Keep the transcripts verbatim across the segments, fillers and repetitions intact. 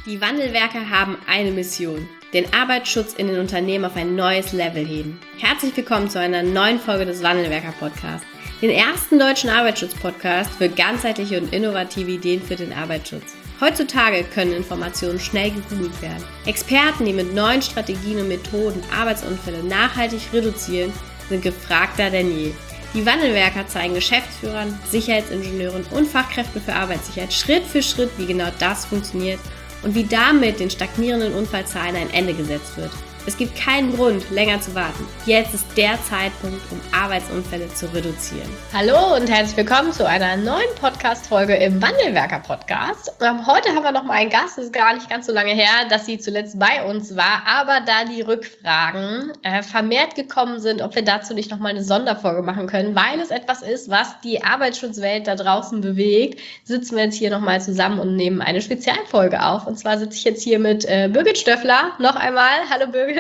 Die Wandelwerker haben eine Mission: den Arbeitsschutz in den Unternehmen auf ein neues Level heben. Herzlich willkommen zu einer neuen Folge des Wandelwerker-Podcasts, den ersten deutschen Arbeitsschutz-Podcast für ganzheitliche und innovative Ideen für den Arbeitsschutz. Heutzutage können Informationen schnell gegoogelt werden. Experten, die mit neuen Strategien und Methoden Arbeitsunfälle nachhaltig reduzieren, sind gefragter denn je. Die Wandelwerker zeigen Geschäftsführern, Sicherheitsingenieuren und Fachkräften für Arbeitssicherheit Schritt für Schritt, wie genau das funktioniert und wie damit den stagnierenden Unfallzahlen ein Ende gesetzt wird. Es gibt keinen Grund, länger zu warten. Jetzt ist der Zeitpunkt, um Arbeitsunfälle zu reduzieren. Hallo und herzlich willkommen zu einer neuen Podcast-Folge im Wandelwerker-Podcast. Ähm, heute haben wir noch mal einen Gast. Es ist gar nicht ganz so lange her, dass sie zuletzt bei uns war. Aber da die Rückfragen äh, vermehrt gekommen sind, ob wir dazu nicht noch mal eine Sonderfolge machen können, weil es etwas ist, was die Arbeitsschutzwelt da draußen bewegt, sitzen wir jetzt hier noch mal zusammen und nehmen eine Spezialfolge auf. Und zwar sitze ich jetzt hier mit äh, Birgit Stöffler. Noch einmal. Hallo Birgit.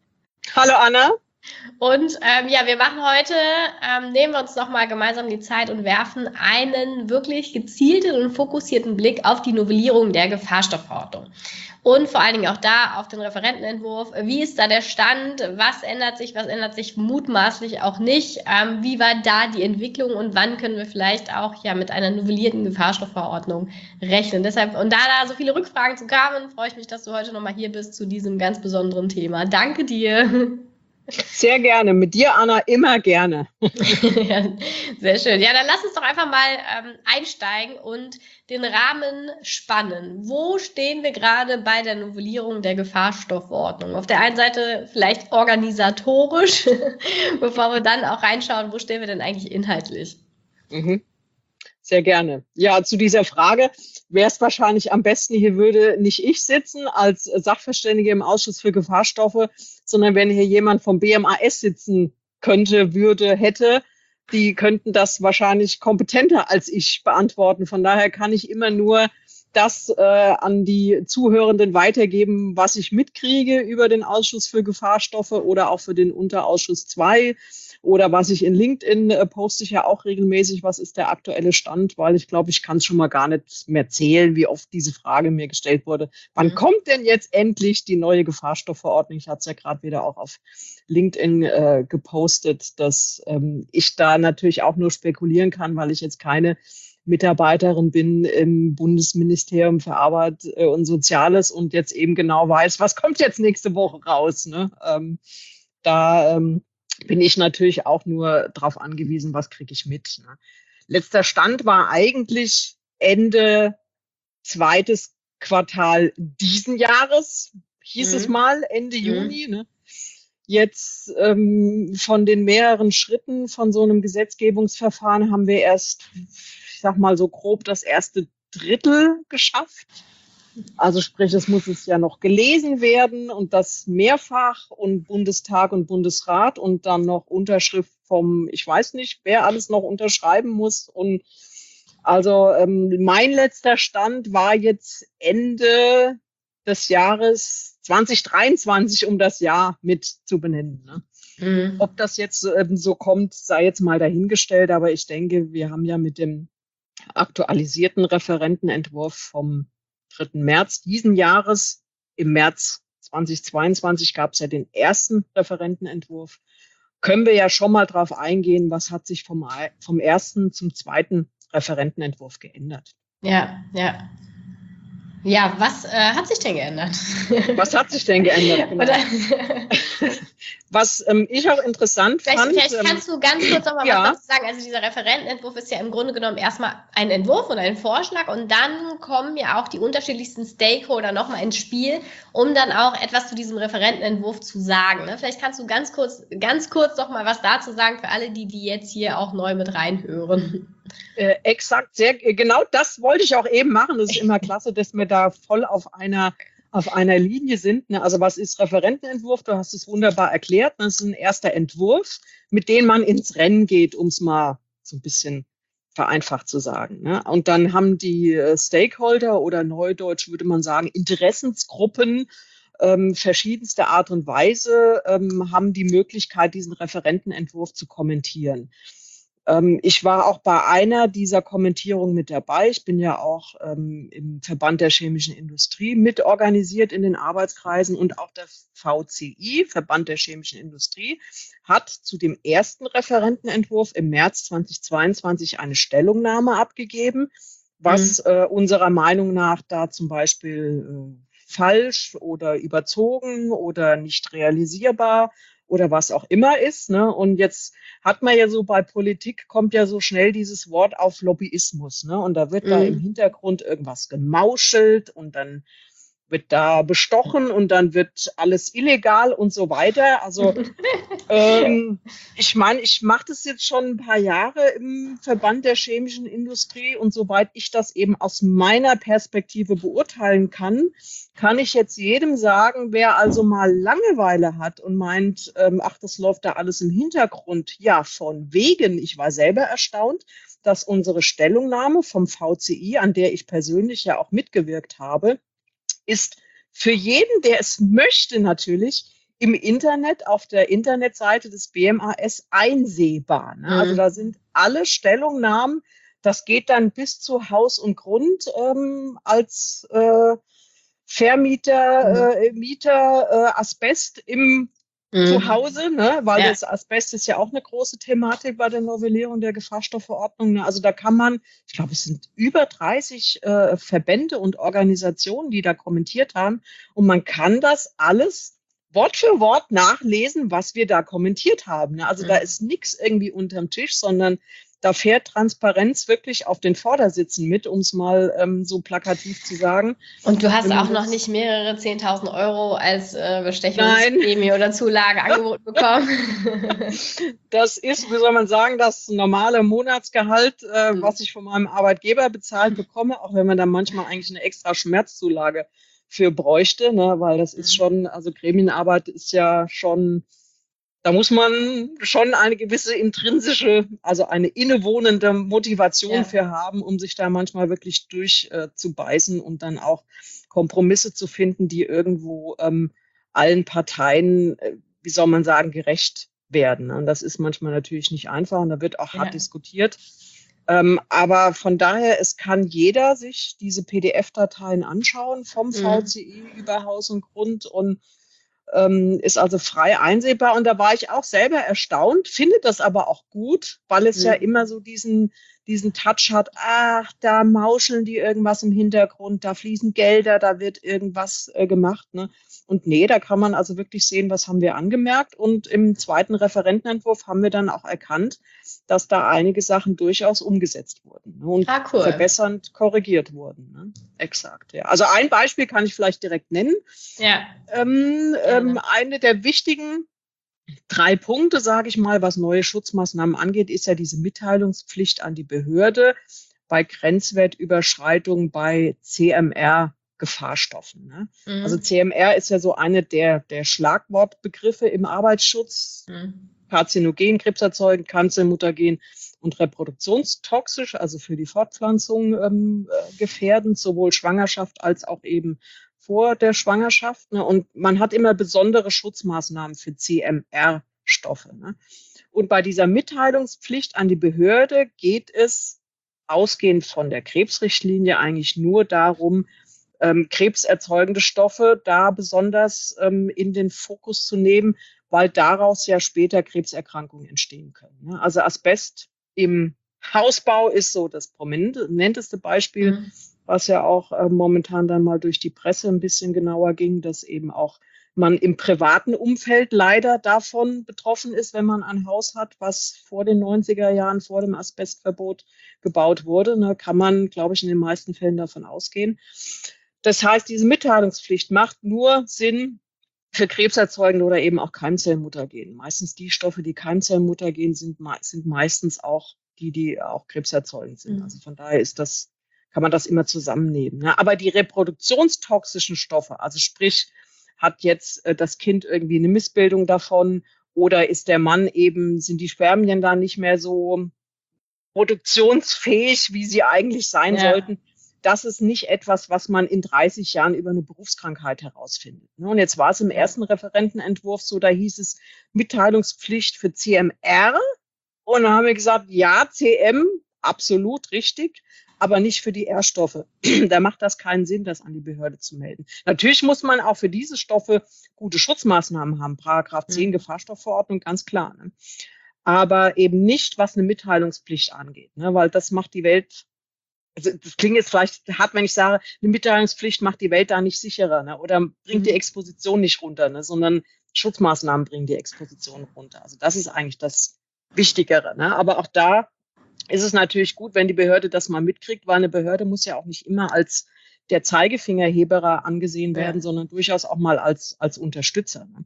Hallo Anna. Und ähm, ja, wir machen heute, ähm, nehmen wir uns nochmal gemeinsam die Zeit und werfen einen wirklich gezielten und fokussierten Blick auf die Novellierung der Gefahrstoffverordnung. Und vor allen Dingen auch da auf den Referentenentwurf. Wie ist da der Stand? Was ändert sich? Was ändert sich mutmaßlich auch nicht? Ähm, wie war da die Entwicklung und wann können wir vielleicht auch ja mit einer novellierten Gefahrstoffverordnung rechnen? Deshalb, und da da so viele Rückfragen zu kamen, freue ich mich, dass du heute nochmal hier bist zu diesem ganz besonderen Thema. Danke dir. Sehr gerne. Mit dir, Anna, immer gerne. Ja, sehr schön. Ja, dann lass uns doch einfach mal ähm, einsteigen und den Rahmen spannen. Wo stehen wir gerade bei der Novellierung der Gefahrstoffverordnung? Auf der einen Seite vielleicht organisatorisch, bevor wir dann auch reinschauen, wo stehen wir denn eigentlich inhaltlich? Mhm. Sehr gerne. Ja, zu dieser Frage wäre es wahrscheinlich am besten, hier würde nicht ich sitzen als Sachverständige im Ausschuss für Gefahrstoffe, sondern wenn hier jemand vom B M A S sitzen könnte, würde, hätte, die könnten das wahrscheinlich kompetenter als ich beantworten. Von daher kann ich immer nur das äh, an die Zuhörenden weitergeben, was ich mitkriege über den Ausschuss für Gefahrstoffe oder auch für den Unterausschuss zwei. Oder was ich in LinkedIn äh, poste ich ja auch regelmäßig, was ist der aktuelle Stand, weil ich glaube, ich kann es schon mal gar nicht mehr zählen, wie oft diese Frage mir gestellt wurde. Wann mhm. kommt denn jetzt endlich die neue Gefahrstoffverordnung? Ich hatte es ja gerade wieder auch auf LinkedIn äh, gepostet, dass ähm, ich da natürlich auch nur spekulieren kann, weil ich jetzt keine Mitarbeiterin bin im Bundesministerium für Arbeit äh, und Soziales und jetzt eben genau weiß, was kommt jetzt nächste Woche raus. Ne? Ähm, da ähm, bin ich natürlich auch nur darauf angewiesen, was kriege ich mit. Ne? Letzter Stand war eigentlich Ende zweites Quartal diesen Jahres, hieß mhm. es mal, Ende mhm. Juni. Ne? Jetzt ähm, von den mehreren Schritten von so einem Gesetzgebungsverfahren haben wir erst, ich sag mal so grob, das erste Drittel geschafft. Also sprich, es muss es ja noch gelesen werden und das mehrfach und Bundestag und Bundesrat und dann noch Unterschrift vom, ich weiß nicht, wer alles noch unterschreiben muss. Und also ähm, mein letzter Stand war jetzt Ende des Jahres zwanzig dreiundzwanzig, um das Jahr mit zu benennen. Ne? Mhm. Ob das jetzt ähm, so kommt, sei jetzt mal dahingestellt, aber ich denke, wir haben ja mit dem aktualisierten Referentenentwurf vom dritten März diesen Jahres, im März zweitausendzweiundzwanzig gab es ja den ersten Referentenentwurf, können wir ja schon mal drauf eingehen, was hat sich vom, vom ersten zum zweiten Referentenentwurf geändert. Ja, ja. Ja, was äh, hat sich denn geändert? Was hat sich denn geändert? Genau. Was ähm, ich auch interessant vielleicht, fand. Vielleicht kannst du ganz kurz noch mal ja. was dazu sagen. Also dieser Referentenentwurf ist ja im Grunde genommen erstmal ein Entwurf und ein Vorschlag und dann kommen ja auch die unterschiedlichsten Stakeholder nochmal ins Spiel, um dann auch etwas zu diesem Referentenentwurf zu sagen. Ne? Vielleicht kannst du ganz kurz, ganz kurz noch mal was dazu sagen für alle, die die jetzt hier auch neu mit reinhören. Äh, exakt, sehr genau das wollte ich auch eben machen. Das ist immer klasse, dass wir da voll auf einer auf einer Linie sind. Ne? Also was ist Referentenentwurf? Du hast es wunderbar erklärt. Das ist ein erster Entwurf, mit dem man ins Rennen geht, um es mal so ein bisschen vereinfacht zu sagen. Ne? Und dann haben die äh, Stakeholder oder neudeutsch würde man sagen Interessensgruppen ähm, verschiedenster Art und Weise ähm, haben die Möglichkeit, diesen Referentenentwurf zu kommentieren. Ähm, ich war auch bei einer dieser Kommentierungen mit dabei. Ich bin ja auch ähm, im Verband der chemischen Industrie mitorganisiert in den Arbeitskreisen und auch der V C I, Verband der chemischen Industrie, hat zu dem ersten Referentenentwurf im März zweitausendzweiundzwanzig eine Stellungnahme abgegeben, was Mhm. äh, unserer Meinung nach da zum Beispiel äh, falsch oder überzogen oder nicht realisierbar oder was auch immer ist. Ne? Und jetzt hat man ja so bei Politik, kommt ja so schnell dieses Wort auf Lobbyismus. Ne? Und da wird da im Mhm. Hintergrund irgendwas gemauschelt und dann wird da bestochen und dann wird alles illegal und so weiter. Also ähm, ich meine, ich mache das jetzt schon ein paar Jahre im Verband der chemischen Industrie und soweit ich das eben aus meiner Perspektive beurteilen kann, kann ich jetzt jedem sagen, wer also mal Langeweile hat und meint, ähm, ach, das läuft da alles im Hintergrund. Ja, von wegen. Ich war selber erstaunt, dass unsere Stellungnahme vom V C I, an der ich persönlich ja auch mitgewirkt habe, ist für jeden, der es möchte, natürlich im Internet auf der Internetseite des B M A S einsehbar. Ne? Also da Mhm. sind alle Stellungnahmen, das geht dann bis zu Haus und Grund ähm, als äh, Mhm. Vermieter, äh, Mieter, äh, Asbest im Mhm. Zuhause, ne? Weil Ja. das Asbest ist ja auch eine große Thematik bei der Novellierung der Gefahrstoffverordnung. Ne? Also da kann man, ich glaube, es sind über dreißig äh, Verbände und Organisationen, die da kommentiert haben. Und man kann das alles Wort für Wort nachlesen, was wir da kommentiert haben. Ne? Also da Mhm. ist nichts irgendwie unterm Tisch, sondern da fährt Transparenz wirklich auf den Vordersitzen mit, um es mal ähm, so plakativ zu sagen. Und du hast Wenn man auch noch das nicht mehrere zehntausend Euro als äh, Nein, Bestechungsprämie oder Zulage angeboten bekommen. das ist, wie soll man sagen, das normale Monatsgehalt, äh, Mhm. was ich von meinem Arbeitgeber bezahlt bekomme, auch wenn man da manchmal eigentlich eine extra Schmerzzulage für bräuchte, ne, weil das ist Mhm. schon, also Gremienarbeit ist ja schon, da muss man schon eine gewisse intrinsische, also eine innewohnende Motivation Ja. für haben, um sich da manchmal wirklich durchzubeißen äh, und dann auch Kompromisse zu finden, die irgendwo ähm, allen Parteien, äh, wie soll man sagen, gerecht werden. Und das ist manchmal natürlich nicht einfach und da wird auch hart Ja. diskutiert. Ähm, aber von daher, es kann jeder sich diese P D F-Dateien anschauen, vom Mhm. V C I über Haus und Grund und ähm, ist also frei einsehbar. Und da war ich auch selber erstaunt, finde das aber auch gut, weil es ja Mhm. immer so diesen, diesen Touch hat, ach, da mauscheln die irgendwas im Hintergrund, da fließen Gelder, da wird irgendwas äh, gemacht. Ne? Und nee, da kann man also wirklich sehen, was haben wir angemerkt. Und im zweiten Referentenentwurf haben wir dann auch erkannt, dass da einige Sachen durchaus umgesetzt wurden, ne? Und Ah, cool. verbessernd korrigiert wurden. Ne? Exakt, ja. Also ein Beispiel kann ich vielleicht direkt nennen. Ja. Ähm, ähm, Gerne. eine der wichtigen drei Punkte, sage ich mal, was neue Schutzmaßnahmen angeht, ist ja diese Mitteilungspflicht an die Behörde bei Grenzwertüberschreitungen bei C M R-Gefahrstoffen. Ne? Also Mhm. C M R ist ja so eine der, der Schlagwortbegriffe im Arbeitsschutz. Mhm. Karzinogen, krebserzeugend, Kanzermutagen und reproduktionstoxisch, also für die Fortpflanzung ähm, äh, gefährdend, sowohl Schwangerschaft als auch eben vor der Schwangerschaft. Ne? Und man hat immer besondere Schutzmaßnahmen für C M R-Stoffe. Ne? Und bei dieser Mitteilungspflicht an die Behörde geht es ausgehend von der Krebsrichtlinie eigentlich nur darum, ähm, krebserzeugende Stoffe da besonders ähm, in den Fokus zu nehmen, weil daraus ja später Krebserkrankungen entstehen können. Ne? Also Asbest im Hausbau ist so das prominenteste Beispiel, Mhm. was ja auch äh, momentan dann mal durch die Presse ein bisschen genauer ging, dass eben auch man im privaten Umfeld leider davon betroffen ist, wenn man ein Haus hat, was vor den neunziger Jahren, vor dem Asbestverbot gebaut wurde. Ne, kann man, glaube ich, in den meisten Fällen davon ausgehen. Das heißt, diese Mitteilungspflicht macht nur Sinn für krebserzeugende oder eben auch Keimzellmutagen. Meistens die Stoffe, die Keimzellmutagen sind, sind meistens auch die, die auch krebserzeugend sind. Also Mhm. von daher ist das, kann man das immer zusammennehmen. Ne? Aber die reproduktionstoxischen Stoffe, also sprich, hat jetzt äh, das Kind irgendwie eine Missbildung davon oder ist der Mann eben, sind die Spermien da nicht mehr so produktionsfähig, wie sie eigentlich sein Ja. sollten. Das ist nicht etwas, was man in dreißig Jahren über eine Berufskrankheit herausfindet. Und jetzt war es im Ja. ersten Referentenentwurf so, da hieß es Mitteilungspflicht für C M R Und dann haben wir gesagt, ja, C M, absolut richtig, aber nicht für die R-Stoffe. Da macht das keinen Sinn, das an die Behörde zu melden. Natürlich muss man auch für diese Stoffe gute Schutzmaßnahmen haben, Paragraph zehn Mhm. Gefahrstoffverordnung, ganz klar. Ne? Aber eben nicht, was eine Mitteilungspflicht angeht, ne? Weil das macht die Welt, also das klingt jetzt vielleicht hart, wenn ich sage, eine Mitteilungspflicht macht die Welt da nicht sicherer, ne? Oder bringt die Mhm. Exposition nicht runter, ne? Sondern Schutzmaßnahmen bringen die Exposition runter. Also das ist eigentlich das Wichtigere. Ne? Aber auch da ist es natürlich gut, wenn die Behörde das mal mitkriegt, weil eine Behörde muss ja auch nicht immer als der Zeigefingerheberer angesehen werden, Ja. sondern durchaus auch mal als, als Unterstützer. Ne?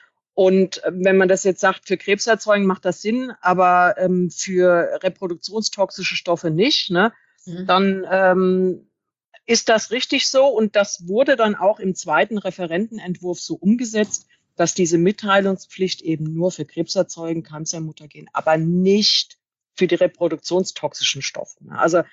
Und äh, wenn man das jetzt sagt, für Krebserzeugung macht das Sinn, aber ähm, für reproduktionstoxische Stoffe nicht, ne? Mhm. Dann ähm, ist das richtig so. Und das wurde dann auch im zweiten Referentenentwurf so umgesetzt, dass diese Mitteilungspflicht eben nur für Krebserzeugen, Cancermuttergen, aber nicht für die reproduktionstoxischen Stoffe. Ne? Also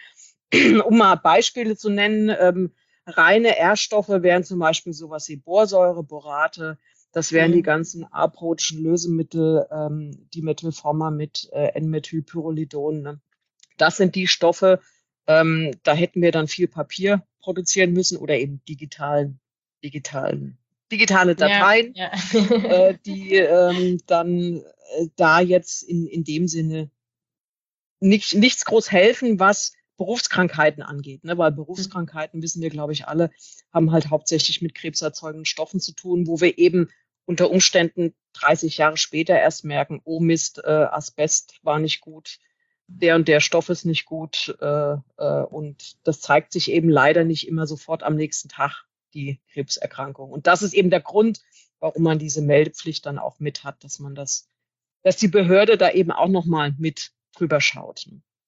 um mal Beispiele zu nennen, ähm, reine R-Stoffe wären zum Beispiel sowas wie Borsäure, Borate, das wären die Mhm. ganzen aprootischen Lösemittel, ähm, Dimethylformamid, äh, N-Methylpyrrolidon. Ne? Das sind die Stoffe, ähm, da hätten wir dann viel Papier produzieren müssen oder eben digitalen, digitalen, digitale Ja, Dateien, ja. äh, die ähm, dann äh, da jetzt in, in dem Sinne nicht, nichts groß helfen, was Berufskrankheiten angeht. Ne? Weil Berufskrankheiten, wissen wir, glaube ich, alle, haben halt hauptsächlich mit krebserzeugenden Stoffen zu tun, wo wir eben unter Umständen dreißig Jahre später erst merken, oh Mist, äh, Asbest war nicht gut, der und der Stoff ist nicht gut. Äh, äh, und das zeigt sich eben leider nicht immer sofort am nächsten Tag, die Krebserkrankung. Und das ist eben der Grund, warum man diese Meldepflicht dann auch mit hat, dass man das, dass die Behörde da eben auch nochmal mit drüber schaut.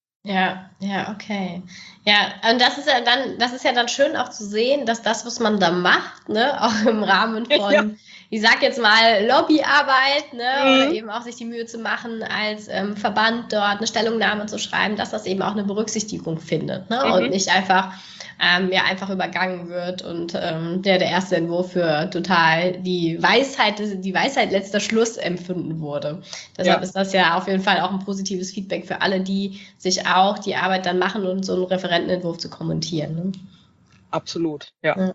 Ja, ja, okay. Ja, und das ist ja dann, das ist ja dann schön auch zu sehen, dass das, was man da macht, ne, auch im Rahmen Ja. von, ich sag jetzt mal, Lobbyarbeit, ne, oder Mhm. eben auch sich die Mühe zu machen, als ähm, Verband dort eine Stellungnahme zu schreiben, dass das eben auch eine Berücksichtigung findet, ne, und Mhm. nicht einfach, ähm, ja, einfach übergangen wird und ähm, der, der erste Entwurf für total die Weisheit, die Weisheit letzter Schluss empfunden wurde. Deshalb Ja, ist das ja auf jeden Fall auch ein positives Feedback für alle, die sich auch die Arbeit dann machen und so einen Referentenentwurf zu kommentieren. Ne? absolut. Ja. Ja.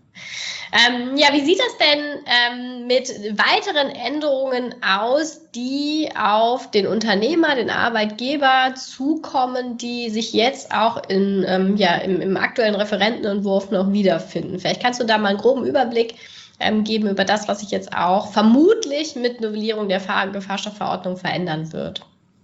Ähm, ja, wie sieht das denn ähm, mit weiteren Änderungen aus, die auf den Unternehmer, den Arbeitgeber zukommen, die sich jetzt auch in, ähm, ja, im, im aktuellen Referentenentwurf noch wiederfinden? Vielleicht kannst du da mal einen groben Überblick ähm, geben über das, was sich jetzt auch vermutlich mit Novellierung der Fahr- Gefahrstoffverordnung verändern wird.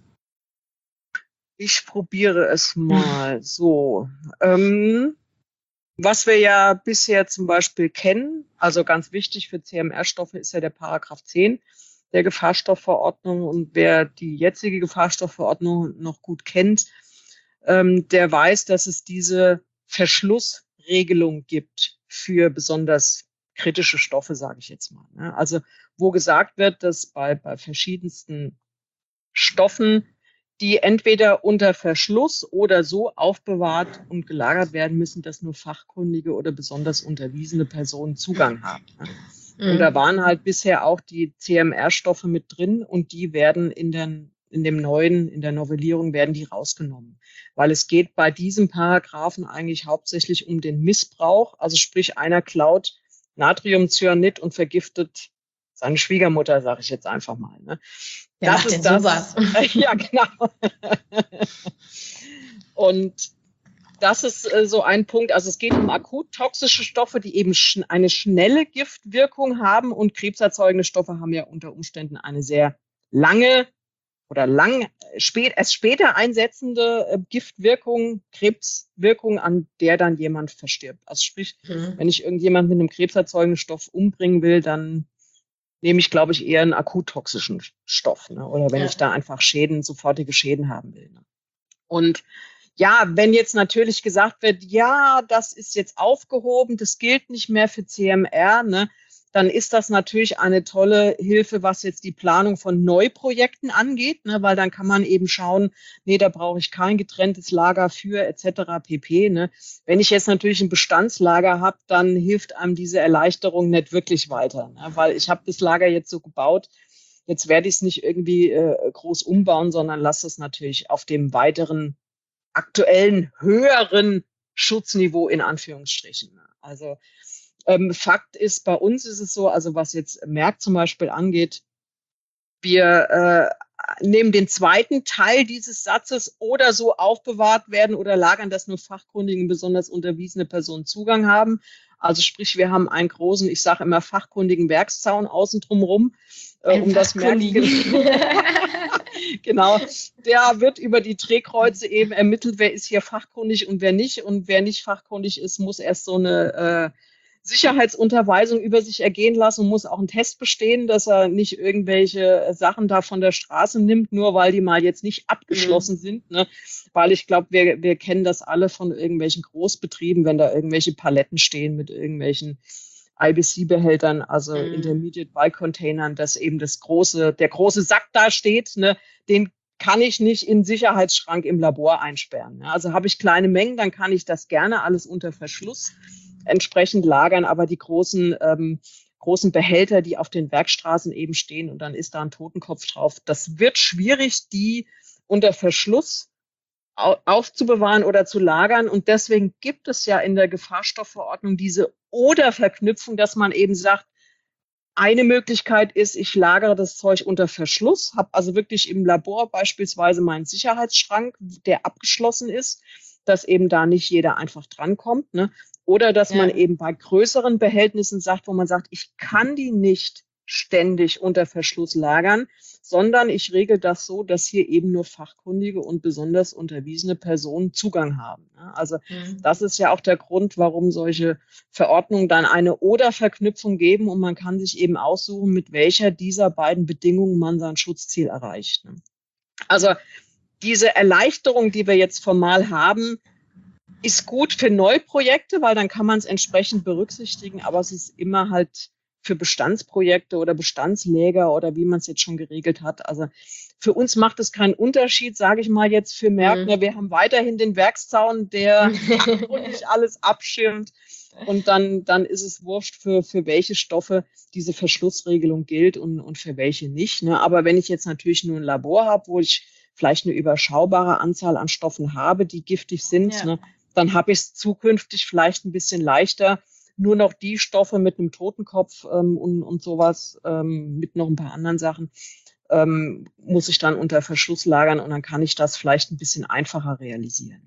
Ich probiere es mal so. Ähm, was wir ja bisher zum Beispiel kennen, also ganz wichtig für C M R-Stoffe ist ja der Paragraph zehn der Gefahrstoffverordnung. Und wer die jetzige Gefahrstoffverordnung noch gut kennt, ähm, der weiß, dass es diese Verschlussregelung gibt für besonders kritische Stoffe, sage ich jetzt mal. Ne? Also wo gesagt wird, dass bei, bei verschiedensten Stoffen, die entweder unter Verschluss oder so aufbewahrt und gelagert werden müssen, dass nur fachkundige oder besonders unterwiesene Personen Zugang haben. Und da waren halt bisher auch die C M R-Stoffe mit drin und die werden in, den, in dem neuen, in der Novellierung werden die rausgenommen. Weil es geht bei diesem Paragraphen eigentlich hauptsächlich um den Missbrauch. Also sprich, einer klaut Natriumcyanid und vergiftet seine Schwiegermutter, sage ich jetzt einfach mal. Ne? Wer Das macht denn ist das. sowas? Ja, genau. Und das ist äh, so ein Punkt. Also es geht um akut toxische Stoffe, die eben sch eine schnelle Giftwirkung haben, und krebserzeugende Stoffe haben ja unter Umständen eine sehr lange oder lang spät, erst später einsetzende äh, Giftwirkung, Krebswirkung, an der dann jemand verstirbt. Also sprich, Mhm. wenn ich irgendjemand mit einem krebserzeugenden Stoff umbringen will, dann nehme ich, glaube ich, eher einen akut toxischen Stoff. Ne? Oder wenn Ja. ich da einfach Schäden, sofortige Schäden haben will. Ne? Und ja, wenn jetzt natürlich gesagt wird, ja, das ist jetzt aufgehoben, das gilt nicht mehr für C M R, ne, dann ist das natürlich eine tolle Hilfe, was jetzt die Planung von Neuprojekten angeht, ne, weil dann kann man eben schauen, nee, da brauche ich kein getrenntes Lager für et cetera pp. Ne. Wenn ich jetzt natürlich ein Bestandslager habe, dann hilft einem diese Erleichterung nicht wirklich weiter, ne, weil ich habe das Lager jetzt so gebaut, Jetzt werde ich es nicht irgendwie äh, groß umbauen, sondern lasse es natürlich auf dem weiteren, aktuellen, höheren Schutzniveau in Anführungsstrichen. Also ähm, Fakt ist, bei uns ist es so, also was jetzt Merck zum Beispiel angeht, wir äh, nehmen den zweiten Teil dieses Satzes oder so aufbewahrt werden oder lagern, dass nur fachkundige, besonders unterwiesene Personen Zugang haben. Also sprich, wir haben einen großen, ich sage immer, fachkundigen Werkszaun außen drumherum, äh, um das Merck. Genau, der wird über die Drehkreuze eben ermittelt, wer ist hier fachkundig und wer nicht. Und wer nicht fachkundig ist, muss erst so eine äh, Sicherheitsunterweisung über sich ergehen lassen und muss auch einen Test bestehen, dass er nicht irgendwelche Sachen da von der Straße nimmt, nur weil die mal jetzt nicht abgeschlossen mhm. sind. Ne? Weil ich glaube, wir, wir kennen das alle von irgendwelchen Großbetrieben, wenn da irgendwelche Paletten stehen mit irgendwelchen I B C-Behältern, also mhm. Intermediate Bulk Containern, dass eben das große, der große Sack da steht, ne? Den kann ich nicht in den Sicherheitsschrank im Labor einsperren. Ne? Also habe ich kleine Mengen, dann kann ich das gerne alles unter Verschluss entsprechend lagern, aber die großen, ähm, großen Behälter, die auf den Werkstraßen eben stehen und dann ist da ein Totenkopf drauf, das wird schwierig, die unter Verschluss au- aufzubewahren oder zu lagern und deswegen gibt es ja in der Gefahrstoffverordnung diese Oder-Verknüpfung, dass man eben sagt, eine Möglichkeit ist, ich lagere das Zeug unter Verschluss, habe also wirklich im Labor beispielsweise meinen Sicherheitsschrank, der abgeschlossen ist, dass eben da nicht jeder einfach drankommt, ne? Oder dass ja. man eben bei größeren Behältnissen sagt, wo man sagt, ich kann die nicht ständig unter Verschluss lagern, sondern ich regel das so, dass hier eben nur fachkundige und besonders unterwiesene Personen Zugang haben. Also mhm. das ist ja auch der Grund, warum solche Verordnungen dann eine Oder-Verknüpfung geben und man kann sich eben aussuchen, mit welcher dieser beiden Bedingungen man sein Schutzziel erreicht. Also diese Erleichterung, die wir jetzt formal haben, ist gut für Neuprojekte, weil dann kann man es entsprechend berücksichtigen, aber es ist immer halt für Bestandsprojekte oder Bestandsläger oder wie man es jetzt schon geregelt hat. Also für uns macht es keinen Unterschied, sage ich mal jetzt für Merck. Mhm. Wir haben weiterhin den Werkszaun, der nicht alles abschirmt und dann, dann ist es wurscht, für, für welche Stoffe diese Verschlussregelung gilt und, und für welche nicht. Ne? Aber wenn ich jetzt natürlich nur ein Labor habe, wo ich vielleicht eine überschaubare Anzahl an Stoffen habe, die giftig sind, ja. ne, dann habe ich es zukünftig vielleicht ein bisschen leichter, nur noch die Stoffe mit einem Totenkopf ähm, und, und sowas, ähm, mit noch ein paar anderen Sachen, ähm, muss ich dann unter Verschluss lagern und dann kann ich das vielleicht ein bisschen einfacher realisieren.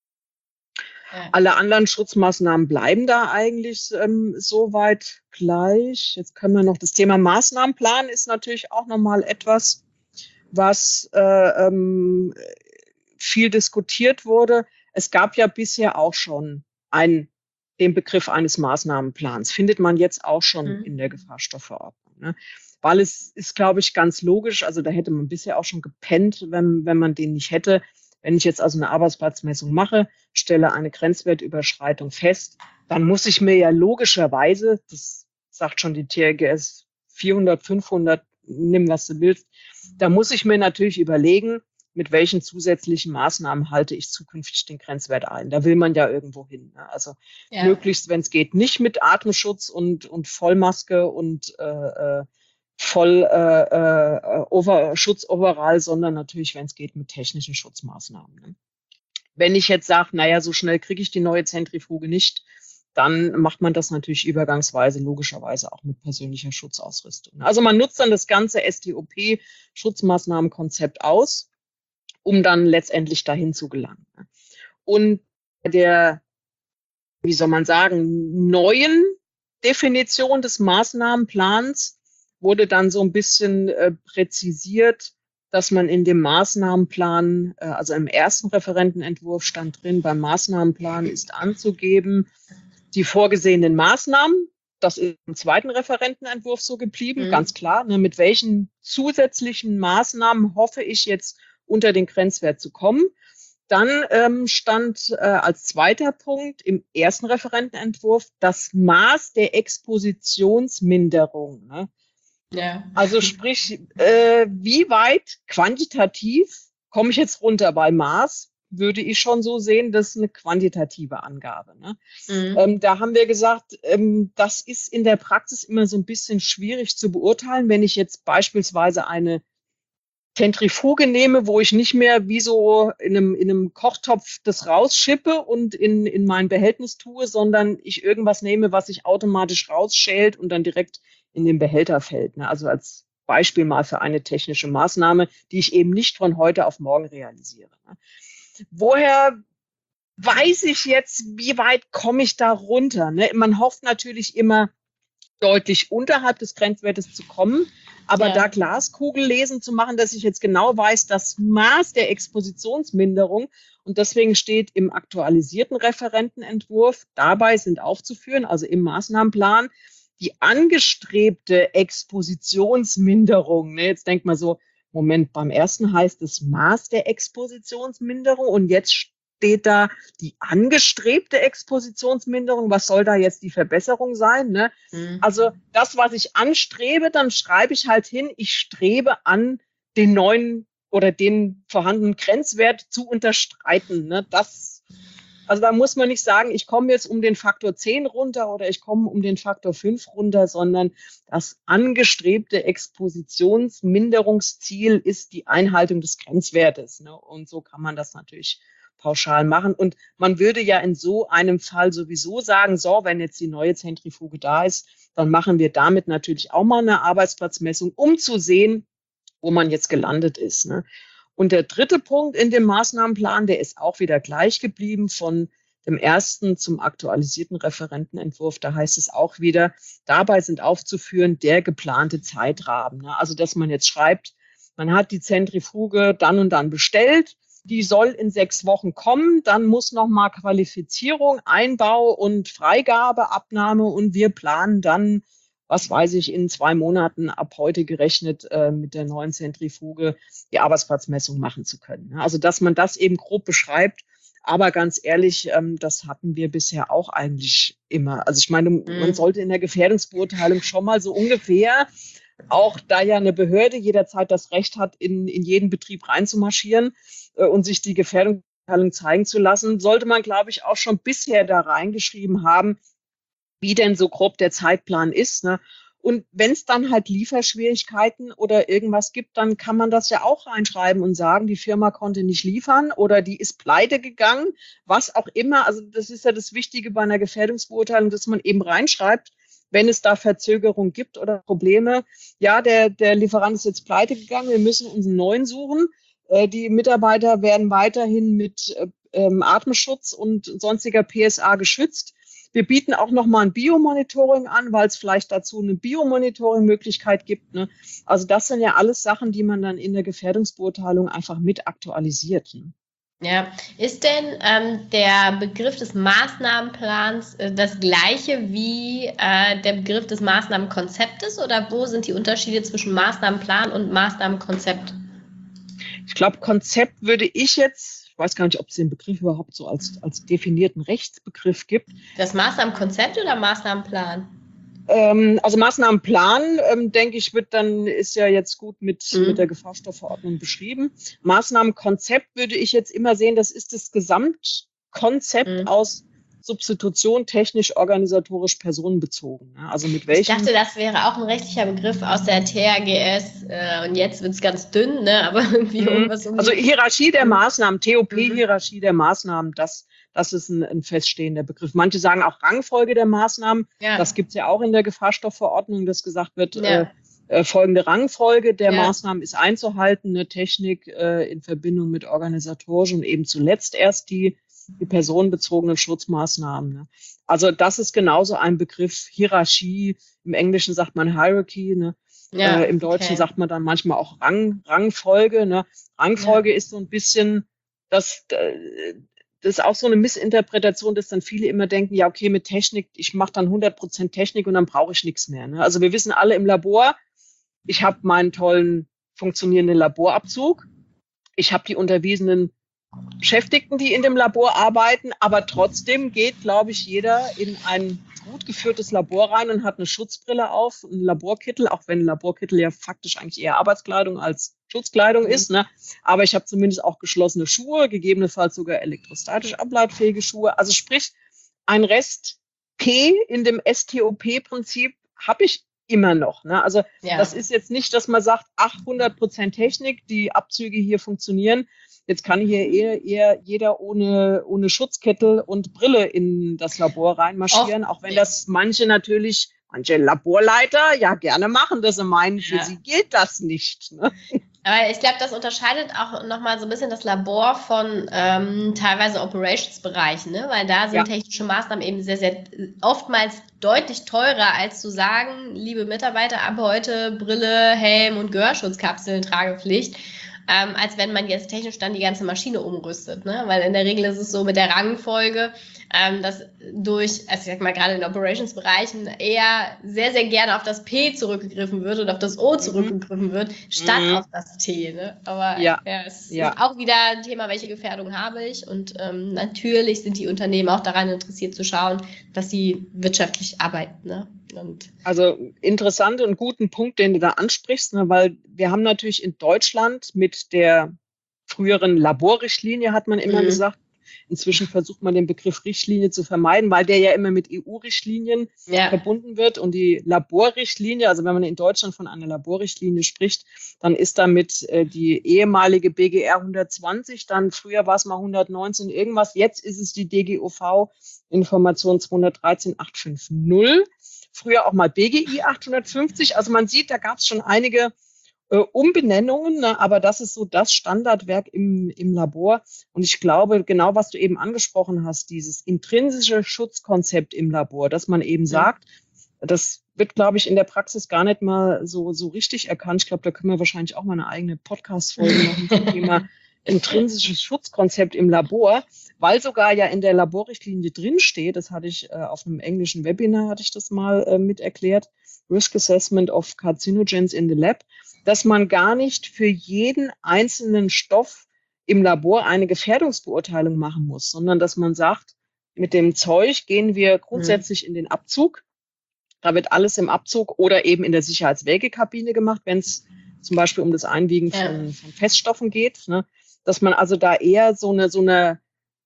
Ja. Alle anderen Schutzmaßnahmen bleiben da eigentlich ähm, soweit gleich. Jetzt können wir noch, das Thema Maßnahmenplan ist natürlich auch nochmal etwas, was äh, ähm, viel diskutiert wurde. Es gab ja bisher auch schon einen, den Begriff eines Maßnahmenplans. Findet man jetzt auch schon mhm. in der Gefahrstoffverordnung. Ne? Weil es ist, glaube ich, ganz logisch, also da hätte man bisher auch schon gepennt, wenn, wenn man den nicht hätte. Wenn ich jetzt also eine Arbeitsplatzmessung mache, stelle eine Grenzwertüberschreitung fest, dann muss ich mir ja logischerweise, das sagt schon die T R G S vierhundert, fünfhundert, nimm was du willst, da muss ich mir natürlich überlegen, mit welchen zusätzlichen Maßnahmen halte ich zukünftig den Grenzwert ein. Da will man ja irgendwo hin. Ne? Also ja. möglichst, wenn es geht, nicht mit Atemschutz und, und Vollmaske und äh, voll äh, äh, over, Schutzoverall, sondern natürlich, wenn es geht, mit technischen Schutzmaßnahmen. Ne? Wenn ich jetzt sage, naja, so schnell kriege ich die neue Zentrifuge nicht, dann macht man das natürlich übergangsweise logischerweise auch mit persönlicher Schutzausrüstung. Also man nutzt dann das ganze S T O P-Schutzmaßnahmenkonzept aus, um dann letztendlich dahin zu gelangen. Und der, wie soll man sagen, neuen Definition des Maßnahmenplans wurde dann so ein bisschen äh, präzisiert, dass man in dem Maßnahmenplan, äh, also im ersten Referentenentwurf stand drin, beim Maßnahmenplan ist anzugeben, die vorgesehenen Maßnahmen, das ist im zweiten Referentenentwurf so geblieben, mhm. ganz klar, ne, mit welchen zusätzlichen Maßnahmen hoffe ich jetzt unter den Grenzwert zu kommen. Dann ähm, stand äh, als zweiter Punkt im ersten Referentenentwurf das Maß der Expositionsminderung. Ne? Ja. Also sprich, äh, wie weit quantitativ komme ich jetzt runter bei Maß? würde ich schon so sehen, das ist eine quantitative Angabe. Ne? Mhm. Ähm, da haben wir gesagt, ähm, das ist in der Praxis immer so ein bisschen schwierig zu beurteilen, wenn ich jetzt beispielsweise eine Zentrifuge nehme, wo ich nicht mehr wie so in einem, in einem Kochtopf das rausschippe und in, in mein Behältnis tue, sondern ich irgendwas nehme, was sich automatisch rausschält und dann direkt in den Behälter fällt. Ne? Also als Beispiel mal für eine technische Maßnahme, die ich eben nicht von heute auf morgen realisiere. Ne? Woher weiß ich jetzt, wie weit komme ich da runter? Ne? Man hofft natürlich immer, deutlich unterhalb des Grenzwertes zu kommen. Aber Ja. da Glaskugellesen zu machen, dass ich jetzt genau weiß, das Maß der Expositionsminderung, und deswegen steht im aktualisierten Referentenentwurf, dabei sind aufzuführen, also im Maßnahmenplan, die angestrebte Expositionsminderung. Ne, jetzt denkt man so, Moment, beim ersten heißt es Maß der Expositionsminderung und jetzt steht da die angestrebte Expositionsminderung. Was soll da jetzt die Verbesserung sein? Ne? Mhm. Also das, was ich anstrebe, dann schreibe ich halt hin, ich strebe an, den neuen oder den vorhandenen Grenzwert zu unterstreiten. Ne? Das, also da muss man nicht sagen, ich komme jetzt um den Faktor zehn runter oder ich komme um den Faktor fünf runter, sondern das angestrebte Expositionsminderungsziel ist die Einhaltung des Grenzwertes. Ne? Und so kann man das natürlich pauschal machen. Und man würde ja in so einem Fall sowieso sagen, so, wenn jetzt die neue Zentrifuge da ist, dann machen wir damit natürlich auch mal eine Arbeitsplatzmessung, um zu sehen, wo man jetzt gelandet ist. Ne? Und der dritte Punkt in dem Maßnahmenplan, der ist auch wieder gleich geblieben von dem ersten zum aktualisierten Referentenentwurf. Da heißt es auch wieder, dabei sind aufzuführen der geplante Zeitrahmen. Ne? Also, dass man jetzt schreibt, man hat die Zentrifuge dann und dann bestellt, die soll in sechs Wochen kommen, dann muss nochmal Qualifizierung, Einbau und Freigabeabnahme und wir planen dann, was weiß ich, in zwei Monaten ab heute gerechnet äh, mit der neuen Zentrifuge die Arbeitsplatzmessung machen zu können. Also, dass man das eben grob beschreibt, aber ganz ehrlich, ähm, das hatten wir bisher auch eigentlich immer. Also ich meine, mhm. man sollte in der Gefährdungsbeurteilung schon mal so ungefähr, auch da ja eine Behörde jederzeit das Recht hat, in, in jeden Betrieb reinzumarschieren äh, und sich die Gefährdungsbeurteilung zeigen zu lassen, sollte man, glaube ich, auch schon bisher da reingeschrieben haben, wie denn so grob der Zeitplan ist. Ne? Und wenn es dann halt Lieferschwierigkeiten oder irgendwas gibt, dann kann man das ja auch reinschreiben und sagen, die Firma konnte nicht liefern oder die ist pleite gegangen, was auch immer. Also das ist ja das Wichtige bei einer Gefährdungsbeurteilung, dass man eben reinschreibt, wenn es da Verzögerung gibt oder Probleme. Ja, der, der Lieferant ist jetzt pleite gegangen, wir müssen uns einen neuen suchen. Äh, die Mitarbeiter werden weiterhin mit äh, ähm, Atemschutz und sonstiger P S A geschützt. Wir bieten auch nochmal ein Biomonitoring an, weil es vielleicht dazu eine Biomonitoring-Möglichkeit gibt. Ne? Also das sind ja alles Sachen, die man dann in der Gefährdungsbeurteilung einfach mit aktualisiert. Ne? Ja, ist denn ähm, der Begriff des Maßnahmenplans äh, das gleiche wie äh, der Begriff des Maßnahmenkonzeptes oder wo sind die Unterschiede zwischen Maßnahmenplan und Maßnahmenkonzept? Ich glaube, Konzept würde ich jetzt, ich weiß gar nicht, ob es den Begriff überhaupt so als, als definierten Rechtsbegriff gibt. Das Maßnahmenkonzept oder Maßnahmenplan? Ähm, also Maßnahmenplan, ähm, denke ich, wird dann, ist ja jetzt gut mit, Mhm. mit der Gefahrstoffverordnung beschrieben. Maßnahmenkonzept würde ich jetzt immer sehen, das ist das Gesamtkonzept Mhm. aus Substitution technisch, organisatorisch, personenbezogen. Ne? Also mit Ich welchen... dachte, das wäre auch ein rechtlicher Begriff aus der T H G S äh, und jetzt wird es ganz dünn, ne? Aber irgendwie Mhm. irgendwas um Also die- Hierarchie der Mhm. Maßnahmen, T O P-Hierarchie der Maßnahmen, das, das ist ein, ein feststehender Begriff. Manche sagen auch Rangfolge der Maßnahmen. Ja. Das gibt es ja auch in der Gefahrstoffverordnung, dass gesagt wird, Ja. äh, äh, folgende Rangfolge der Ja. Maßnahmen ist einzuhalten, eine Technik äh, in Verbindung mit organisatorischen und eben zuletzt erst die, die personenbezogenen Schutzmaßnahmen. Ne? Also das ist genauso ein Begriff, Hierarchie. Im Englischen sagt man Hierarchy, ne? Ja, Äh, Im Deutschen okay. sagt man dann manchmal auch Rang, Rangfolge. Ne? Rangfolge ist so ein bisschen, das, äh, das ist auch so eine Missinterpretation, dass dann viele immer denken, ja okay, mit Technik, ich mache dann hundert Prozent Technik und dann brauche ich nichts mehr. Ne? Also wir wissen alle im Labor, ich habe meinen tollen funktionierenden Laborabzug, ich habe die unterwiesenen Beschäftigten, die in dem Labor arbeiten, aber trotzdem geht, glaube ich, jeder in ein gut geführtes Labor rein und hat eine Schutzbrille auf, einen Laborkittel, auch wenn ein Laborkittel ja faktisch eigentlich eher Arbeitskleidung als Schutzkleidung mhm. ist. Ne? Aber ich habe zumindest auch geschlossene Schuhe, gegebenenfalls sogar elektrostatisch ableitfähige Schuhe. Also sprich, ein Rest P in dem S T O P-Prinzip habe ich immer noch. Ne? Also ja. Das ist jetzt nicht, dass man sagt, ach, hundert Prozent Technik, die Abzüge hier funktionieren. Jetzt kann hier eher, eher jeder ohne, ohne Schutzkittel und Brille in das Labor reinmarschieren, auch, auch wenn das manche natürlich, manche Laborleiter ja gerne machen, dass sie meinen, für ja. sie gilt das nicht. Ne? Aber ich glaube, das unterscheidet auch nochmal so ein bisschen das Labor von ähm, teilweise Operationsbereichen, ne? Weil da sind ja. technische Maßnahmen eben sehr, sehr oftmals deutlich teurer, als zu sagen, liebe Mitarbeiter, ab heute Brille, Helm und Gehörschutzkapseln, Tragepflicht. Ähm, als wenn man jetzt technisch dann die ganze Maschine umrüstet, ne? Weil in der Regel ist es so mit der Rangfolge, ähm, dass durch, also ich sag mal gerade in Operationsbereichen eher sehr, sehr gerne auf das P zurückgegriffen wird und auf das O zurückgegriffen wird, statt mhm. auf das T, ne? Aber ja, ja es ja. ist auch wieder ein Thema, welche Gefährdung habe ich und ähm, natürlich sind die Unternehmen auch daran interessiert zu schauen, dass sie wirtschaftlich arbeiten, ne? Und also interessant und guten Punkt, den du da ansprichst, ne, weil wir haben natürlich in Deutschland mit der früheren Laborrichtlinie, hat man immer mhm. gesagt, inzwischen versucht man den Begriff Richtlinie zu vermeiden, weil der ja immer mit E U-Richtlinien ja. verbunden wird und die Laborrichtlinie, also wenn man in Deutschland von einer Laborrichtlinie spricht, dann ist damit äh, die ehemalige B G R hundertzwanzig, dann früher war es mal hundertneunzehn irgendwas, jetzt ist es die D G O V Information zweihundertdreizehn achthundertfünfzig. Früher auch mal B G I achthundertfünfzig. Also man sieht, da gab es schon einige äh, Umbenennungen, ne? Aber das ist so das Standardwerk im, im Labor. Und ich glaube, genau was du eben angesprochen hast, dieses intrinsische Schutzkonzept im Labor, dass man eben sagt, das wird, glaube ich, in der Praxis gar nicht mal so, so richtig erkannt. Ich glaube, da können wir wahrscheinlich auch mal eine eigene Podcast-Folge machen zum Thema intrinsisches Schutzkonzept im Labor, weil sogar ja in der Laborrichtlinie drinsteht, das hatte ich äh, auf einem englischen Webinar, hatte ich das mal äh, mit erklärt, Risk Assessment of Carcinogens in the Lab, dass man gar nicht für jeden einzelnen Stoff im Labor eine Gefährdungsbeurteilung machen muss, sondern dass man sagt, mit dem Zeug gehen wir grundsätzlich mhm. in den Abzug. Da wird alles im Abzug oder eben in der Sicherheitswägekabine gemacht, wenn es zum Beispiel um das Einwiegen ja. von, von Feststoffen geht, ne? Dass man also da eher so eine, so eine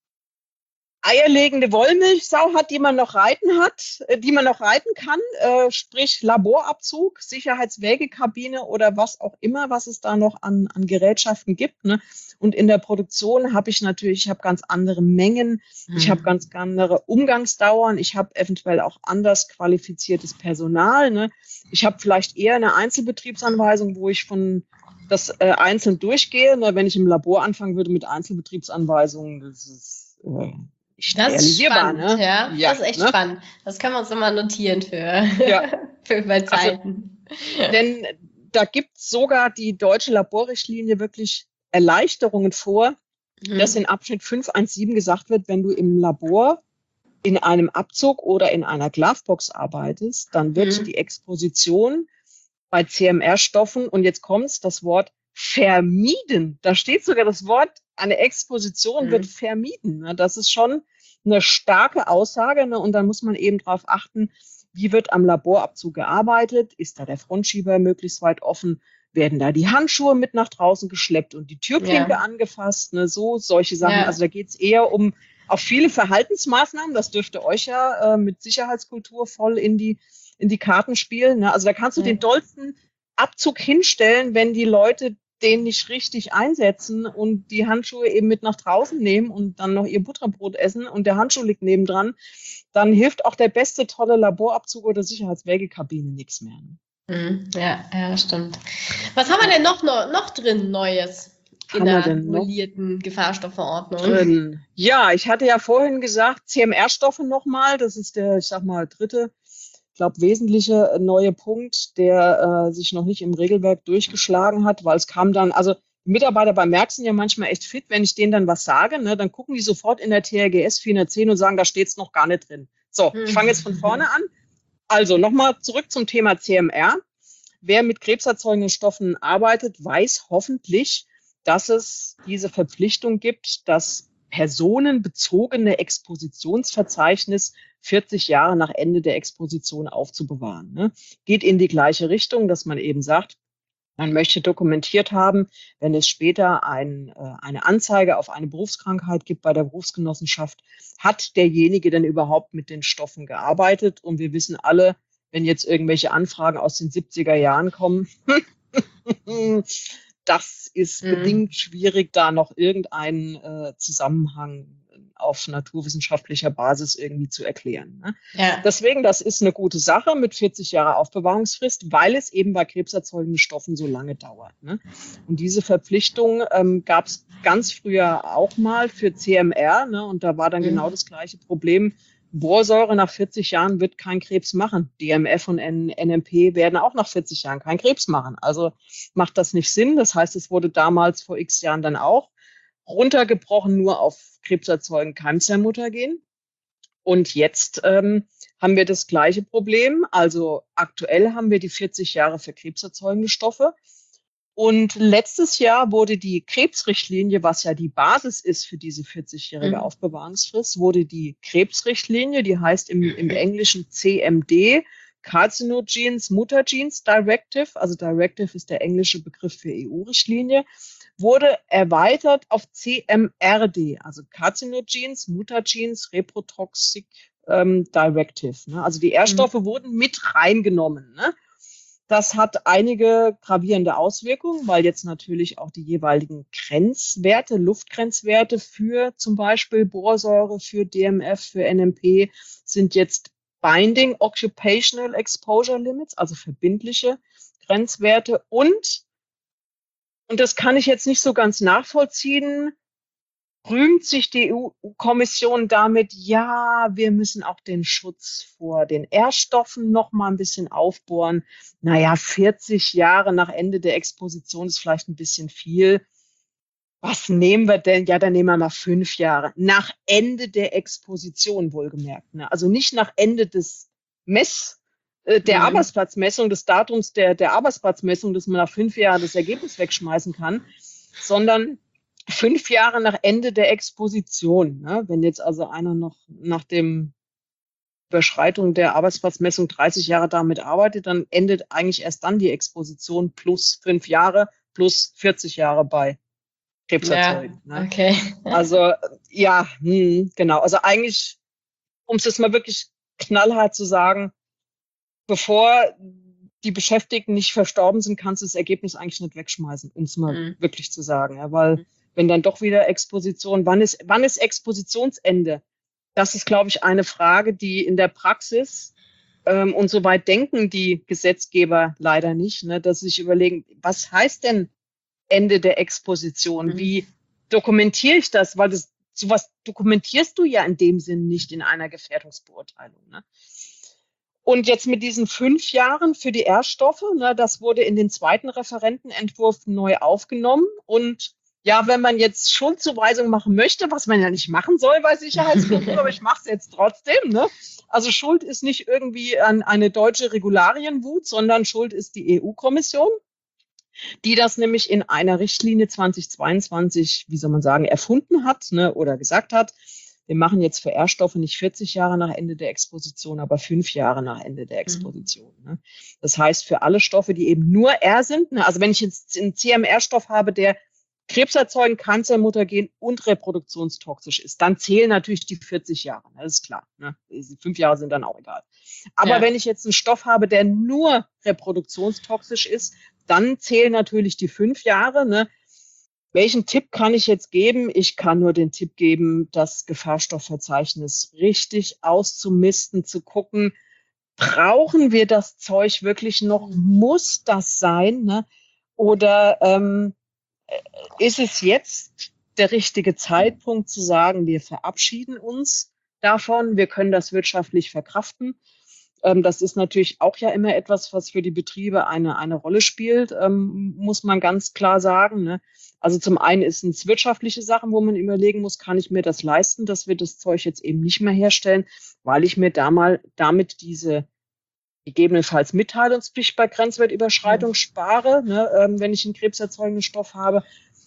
eierlegende Wollmilchsau hat, die man noch reiten hat, die man noch reiten kann, äh, sprich Laborabzug, Sicherheitswägekabine oder was auch immer, was es da noch an, an Gerätschaften gibt. Ne? Und in der Produktion habe ich natürlich, ich habe ganz andere Mengen, mhm. ich habe ganz andere Umgangsdauern, ich habe eventuell auch anders qualifiziertes Personal. Ne? Ich habe vielleicht eher eine Einzelbetriebsanweisung, wo ich von das äh, einzeln durchgehe. Ne? Wenn ich im Labor anfangen würde mit Einzelbetriebsanweisungen, das ist äh, Das ist spannend, ne? ja. ja. Das ist echt ne? spannend. Das können wir uns immer notieren für, ja. für bei Zeiten. Also, denn da gibt es sogar die deutsche Laborrichtlinie wirklich Erleichterungen vor, mhm. dass in Abschnitt fünf Punkt siebzehn gesagt wird, wenn du im Labor in einem Abzug oder in einer Glovebox arbeitest, dann wird mhm. die Exposition bei C M R-Stoffen, und jetzt kommt's, das Wort vermieden. Da steht sogar das Wort, eine Exposition mhm. wird vermieden. Das ist schon eine starke Aussage. Und dann muss man eben darauf achten, wie wird am Laborabzug gearbeitet? Ist da der Frontschieber möglichst weit offen? Werden da die Handschuhe mit nach draußen geschleppt und die Türklinke ja. angefasst? Ne? So, solche Sachen. Ja. Also da geht's eher um auch viele Verhaltensmaßnahmen. Das dürfte euch ja äh, mit Sicherheitskultur voll in die, in die Karten spielen. Ne? Also da kannst du ja. den dollsten Abzug hinstellen, wenn die Leute den nicht richtig einsetzen und die Handschuhe eben mit nach draußen nehmen und dann noch ihr Butterbrot essen und der Handschuh liegt nebendran, dann hilft auch der beste tolle Laborabzug oder Sicherheitswägekabine nichts mehr. Ne? Ja, ja, stimmt. Was haben wir denn noch, noch, noch drin Neues in der annullierten Gefahrstoffverordnung? Drin? Ja, ich hatte ja vorhin gesagt, C M R-Stoffe nochmal, das ist der, ich sag mal, dritte, ich glaube, wesentliche neue Punkt, der äh, sich noch nicht im Regelwerk durchgeschlagen hat, weil es kam dann, also Mitarbeiter bei Merck sind ja manchmal echt fit, wenn ich denen dann was sage, ne, dann gucken die sofort in der T R G S vierhundertzehn und sagen, da steht es noch gar nicht drin. So, ich fange jetzt von vorne an. Also nochmal zurück zum Thema C M R. Wer mit krebserzeugenden Stoffen arbeitet, weiß hoffentlich, dass es diese Verpflichtung gibt, das personenbezogene Expositionsverzeichnis vierzig Jahre nach Ende der Exposition aufzubewahren. Ne? Geht in die gleiche Richtung, dass man eben sagt, man möchte dokumentiert haben, wenn es später ein, äh, eine Anzeige auf eine Berufskrankheit gibt bei der Berufsgenossenschaft, hat derjenige denn überhaupt mit den Stoffen gearbeitet? Und wir wissen alle, wenn jetzt irgendwelche Anfragen aus den siebziger Jahren kommen, das ist mhm. bedingt schwierig, da noch irgendeinen äh, Zusammenhang auf naturwissenschaftlicher Basis irgendwie zu erklären. Ne? Ja. Deswegen, das ist eine gute Sache mit vierzig Jahre Aufbewahrungsfrist, weil es eben bei krebserzeugenden Stoffen so lange dauert. Ne? Und diese Verpflichtung ähm, gab es ganz früher auch mal für C M R, ne? Und da war dann mhm. genau das gleiche Problem. Borsäure nach vierzig Jahren wird keinen Krebs machen. D M F und N M P werden auch nach vierzig Jahren keinen Krebs machen. Also macht das nicht Sinn. Das heißt, es wurde damals vor x Jahren dann auch runtergebrochen nur auf krebserzeugend Keimzellmuttergen. Und jetzt ähm, haben wir das gleiche Problem. Also aktuell haben wir die vierzig Jahre für krebserzeugende Stoffe. Und letztes Jahr wurde die Krebsrichtlinie, was ja die Basis ist für diese vierzigjährige mhm. Aufbewahrungsfrist, wurde die Krebsrichtlinie, die heißt im, im Englischen C M D, Carcinogens Mutagens Directive, also Directive ist der englische Begriff für E U-Richtlinie, wurde erweitert auf C M R D, also Carcinogens Mutagens Reprotoxic ähm, Directive. Ne? Also die Nährstoffe mhm. wurden mit reingenommen. Ne? Das hat einige gravierende Auswirkungen, weil jetzt natürlich auch die jeweiligen Grenzwerte, Luftgrenzwerte für zum Beispiel Borsäure, für D M F, für N M P sind jetzt Binding Occupational Exposure Limits, also verbindliche Grenzwerte. Und, und das kann ich jetzt nicht so ganz nachvollziehen, rühmt sich die E U-Kommission damit, ja, wir müssen auch den Schutz vor den Nährstoffen noch mal ein bisschen aufbohren. Naja, vierzig Jahre nach Ende der Exposition ist vielleicht ein bisschen viel. Was nehmen wir denn? Ja, dann nehmen wir mal fünf Jahre. Nach Ende der Exposition wohlgemerkt. Ne? Also nicht nach Ende des Mess, äh, der mhm. Arbeitsplatzmessung, des Datums der, der Arbeitsplatzmessung, dass man nach fünf Jahren das Ergebnis wegschmeißen kann, sondern fünf Jahre nach Ende der Exposition. Ne? Wenn jetzt also einer noch nach dem Überschreitung der Arbeitsplatzmessung dreißig Jahre damit arbeitet, dann endet eigentlich erst dann die Exposition plus fünf Jahre plus vierzig Jahre bei Krebserzeugend. Ja, ne? Okay. Also ja, hm, genau. Also eigentlich, um es jetzt mal wirklich knallhart zu sagen, bevor die Beschäftigten nicht verstorben sind, kannst du das Ergebnis eigentlich nicht wegschmeißen, um es mal mhm. wirklich zu sagen. Ja, weil mhm. wenn dann doch wieder Exposition, wann ist, wann ist Expositionsende? Das ist, glaube ich, eine Frage, die in der Praxis, ähm, und so weit denken die Gesetzgeber leider nicht, ne, dass sie sich überlegen, was heißt denn Ende der Exposition? Mhm. Wie dokumentiere ich das? Weil das sowas dokumentierst du ja in dem Sinn nicht in einer Gefährdungsbeurteilung. Ne? Und jetzt mit diesen fünf Jahren für die Nährstoffe, ne, das wurde in den zweiten Referentenentwurf neu aufgenommen. Und ja, wenn man jetzt Schuldzuweisung machen möchte, was man ja nicht machen soll bei Sicherheitsgründen, aber ich mache es jetzt trotzdem. Ne? Also Schuld ist nicht irgendwie an eine deutsche Regularienwut, sondern Schuld ist die E U-Kommission, die das nämlich in einer Richtlinie zweitausendzweiundzwanzig, wie soll man sagen, erfunden hat, ne, oder gesagt hat, wir machen jetzt für Nährstoffe nicht vierzig Jahre nach Ende der Exposition, aber fünf Jahre nach Ende der Exposition. Mhm. Ne. Das heißt, für alle Stoffe, die eben nur R sind, ne, also wenn ich jetzt einen C M R-Stoff habe, der krebserzeugend, Keimzellmuttergen und reproduktionstoxisch ist, dann zählen natürlich die vierzig Jahre, ne, das ist klar. Ne. Die fünf Jahre sind dann auch egal. Aber ja. wenn ich jetzt einen Stoff habe, der nur reproduktionstoxisch ist, dann zählen natürlich die fünf Jahre. Ne? Welchen Tipp kann ich jetzt geben? Ich kann nur den Tipp geben, das Gefahrstoffverzeichnis richtig auszumisten, zu gucken, brauchen wir das Zeug wirklich noch? Muss das sein? Ne? Oder ähm, ist es jetzt der richtige Zeitpunkt zu sagen, wir verabschieden uns davon, wir können das wirtschaftlich verkraften? Das ist natürlich auch ja immer etwas, was für die Betriebe eine, eine Rolle spielt, ähm, muss man ganz klar sagen. Ne? Also zum einen ist es wirtschaftliche Sachen, wo man überlegen muss, kann ich mir das leisten, dass wir das Zeug jetzt eben nicht mehr herstellen, weil ich mir da mal, damit diese gegebenenfalls Mitteilungspflicht bei Grenzwertüberschreitung mhm. spare, ne, ähm, wenn ich einen krebserzeugenden Stoff habe.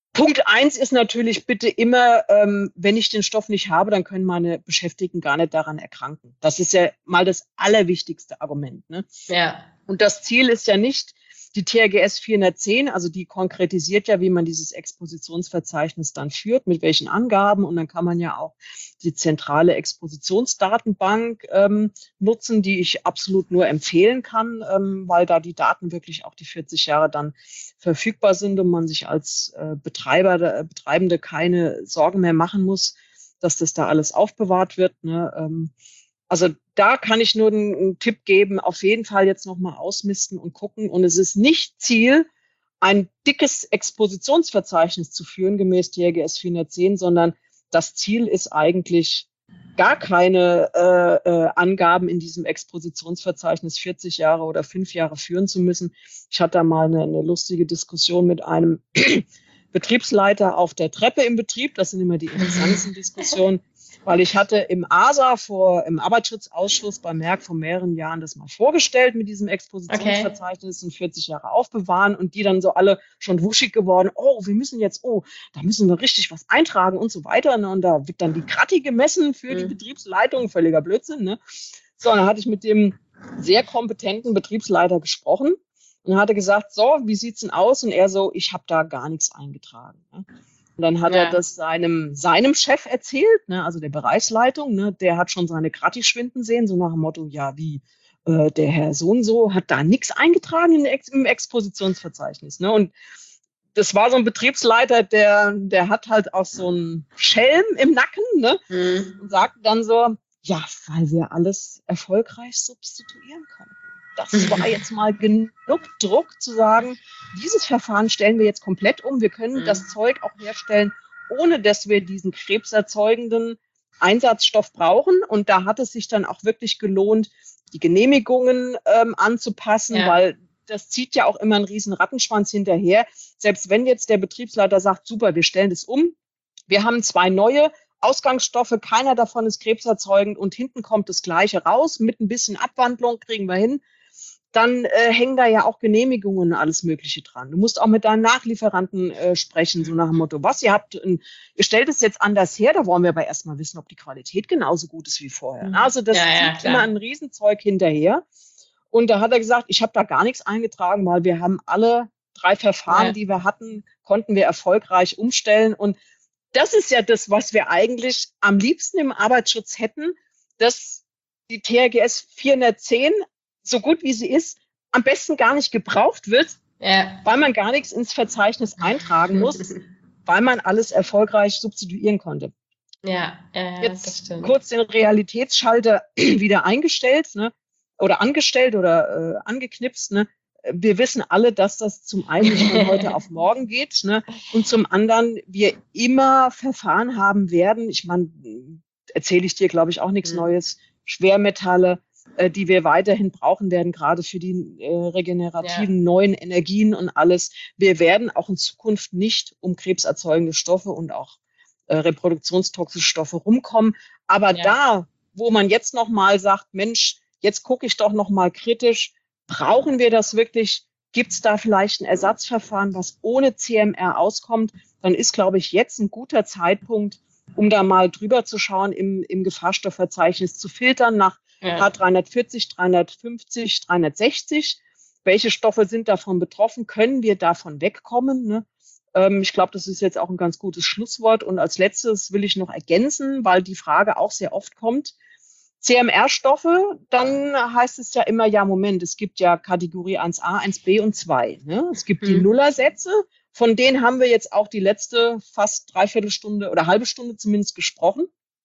Punkt eins ist natürlich bitte immer, ähm, wenn ich den Stoff nicht habe, dann können meine Beschäftigten gar nicht daran erkranken. Das ist ja mal das allerwichtigste Argument. Ne? Ja. Und das Ziel ist ja nicht die T R G S vierhundertzehn, also die konkretisiert ja, wie man dieses Expositionsverzeichnis dann führt, mit welchen Angaben. Und dann kann man ja auch die zentrale Expositionsdatenbank ähm, nutzen, die ich absolut nur empfehlen kann, ähm, weil da die Daten wirklich auch die vierzig Jahre dann verfügbar sind und man sich als äh, Betreiber, äh, Betreibende keine Sorgen mehr machen muss, dass das da alles aufbewahrt wird. Ne? Ähm, Also da kann ich nur einen, einen Tipp geben, auf jeden Fall jetzt nochmal ausmisten und gucken. Und es ist nicht Ziel, ein dickes Expositionsverzeichnis zu führen, gemäß T R G S vierhundertzehn, sondern das Ziel ist eigentlich gar keine äh, äh, Angaben in diesem Expositionsverzeichnis vierzig Jahre oder fünf Jahre führen zu müssen. Ich hatte da mal eine, eine lustige Diskussion mit einem Betriebsleiter auf der Treppe im Betrieb. Das sind immer die interessantesten Diskussionen. Weil ich hatte im A S A vor, im Arbeitsschutzausschuss bei Merck vor mehreren Jahren das mal vorgestellt mit diesem Expositionsverzeichnis okay. und vierzig Jahre aufbewahren und die dann so alle schon wuschig geworden. Oh, wir müssen jetzt, oh, da müssen wir richtig was eintragen und so weiter. Ne? Und da wird dann die Krati gemessen für mhm. die Betriebsleitung. Völliger Blödsinn. Ne? So, dann hatte ich mit dem sehr kompetenten Betriebsleiter gesprochen und hatte gesagt, so, wie sieht's denn aus? Und er so, ich habe da gar nichts eingetragen. Ne? Und dann hat ja. er das seinem, seinem Chef erzählt, ne, also der Bereichsleitung, ne, der hat schon seine Krati schwinden sehen, so nach dem Motto, ja, wie, äh, der Herr so und so hat da nichts eingetragen in Ex- im Expositionsverzeichnis. Ne, und das war so ein Betriebsleiter, der, der hat halt auch so einen Schelm im Nacken, ne, mhm. und sagt dann so, ja, weil wir alles erfolgreich substituieren konnten. Das war jetzt mal genug Druck zu sagen, dieses Verfahren stellen wir jetzt komplett um. Wir können mhm. das Zeug auch herstellen, ohne dass wir diesen krebserzeugenden Einsatzstoff brauchen. Und da hat es sich dann auch wirklich gelohnt, die Genehmigungen ähm, anzupassen, ja. weil das zieht ja auch immer einen riesen Rattenschwanz hinterher. Selbst wenn jetzt der Betriebsleiter sagt, super, wir stellen das um, wir haben zwei neue Ausgangsstoffe, keiner davon ist krebserzeugend und hinten kommt das Gleiche raus, mit ein bisschen Abwandlung kriegen wir hin. Dann äh, hängen da ja auch Genehmigungen und alles Mögliche dran. Du musst auch mit deinen Nachlieferanten äh, sprechen, so nach dem Motto, was, ihr habt, ein, ihr stellt es jetzt anders her, da wollen wir aber erstmal wissen, ob die Qualität genauso gut ist wie vorher. Also das ja, ja, zieht immer ein Riesenzeug hinterher. Und da hat er gesagt, ich habe da gar nichts eingetragen, weil wir haben alle drei Verfahren, ja. die wir hatten, konnten wir erfolgreich umstellen. Und das ist ja das, was wir eigentlich am liebsten im Arbeitsschutz hätten, dass die T R G S vierhundertzehn so gut wie sie ist, am besten gar nicht gebraucht wird, ja. weil man gar nichts ins Verzeichnis eintragen muss, weil man alles erfolgreich substituieren konnte. Ja, äh, Jetzt das stimmt. kurz den Realitätsschalter wieder eingestellt, ne, oder angestellt oder äh, angeknipst. Ne. Wir wissen alle, dass das zum einen nicht von heute auf morgen geht, ne, und zum anderen wir immer Verfahren haben werden. Ich meine, erzähle ich dir, glaube ich, auch nichts mhm. Neues. Schwermetalle, die wir weiterhin brauchen werden, gerade für die äh, regenerativen ja. neuen Energien und alles. Wir werden auch in Zukunft nicht um krebserzeugende Stoffe und auch äh, reproduktionstoxische Stoffe rumkommen. Aber ja. da, wo man jetzt nochmal sagt, Mensch, jetzt gucke ich doch nochmal kritisch, brauchen wir das wirklich? Gibt es da vielleicht ein Ersatzverfahren, was ohne C M R auskommt? Dann ist, glaube ich, jetzt ein guter Zeitpunkt, um da mal drüber zu schauen, im, im Gefahrstoffverzeichnis zu filtern nach ja. H dreihundertvierzig, dreihundertfünfzig, dreihundertsechzig. Welche Stoffe sind davon betroffen? Können wir davon wegkommen? Ne? Ähm, ich glaube, das ist jetzt auch ein ganz gutes Schlusswort. Und als letztes will ich noch ergänzen, weil die Frage auch sehr oft kommt. C M R-Stoffe, dann heißt es ja immer, ja, Moment, es gibt ja Kategorie eins a, eins b und zwei. Ne? Es gibt hm. die Nullersätze, von denen haben wir jetzt auch die letzte fast dreiviertel Stunde oder halbe Stunde zumindest gesprochen.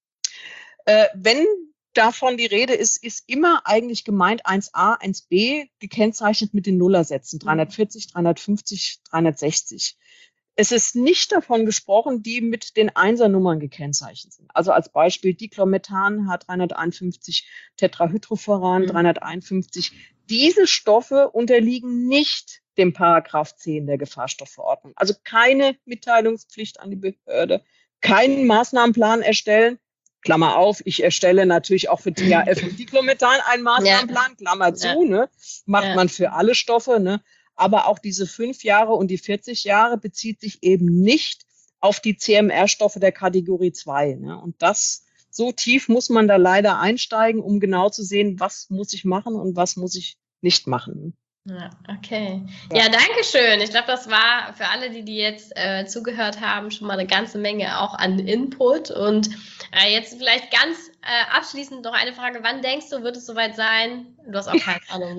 Äh, wenn davon die Rede ist, ist immer eigentlich gemeint eins a, eins b, gekennzeichnet mit den Nullersätzen, dreihundertvierzig, dreihundertfünfzig, dreihundertsechzig. Es ist nicht davon gesprochen, die mit den Einsernummern gekennzeichnet sind. Also als Beispiel Diclomethan, H dreihunderteinundfünfzig, Tetrahydrofuran, mhm. dreihunderteinundfünfzig. Diese Stoffe unterliegen nicht dem Paragraph zehn der Gefahrstoffverordnung. Also keine Mitteilungspflicht an die Behörde, keinen Maßnahmenplan erstellen. Klammer auf, ich erstelle natürlich auch für T H F und Diclomethan einen Maßnahmenplan, Klammer zu, ja. ne? Macht ja. man für alle Stoffe, ne? Aber auch diese fünf Jahre und die vierzig Jahre bezieht sich eben nicht auf die C M R-Stoffe der Kategorie zwei. Ne? Und das, so tief muss man da leider einsteigen, um genau zu sehen, was muss ich machen und was muss ich nicht machen. Ja, okay. Ja, danke schön. Ich glaube, das war für alle, die, die jetzt äh, zugehört haben, schon mal eine ganze Menge auch an Input. Und äh, jetzt vielleicht ganz äh, abschließend noch eine Frage. Wann denkst du, wird es soweit sein? Du hast auch keine Ahnung,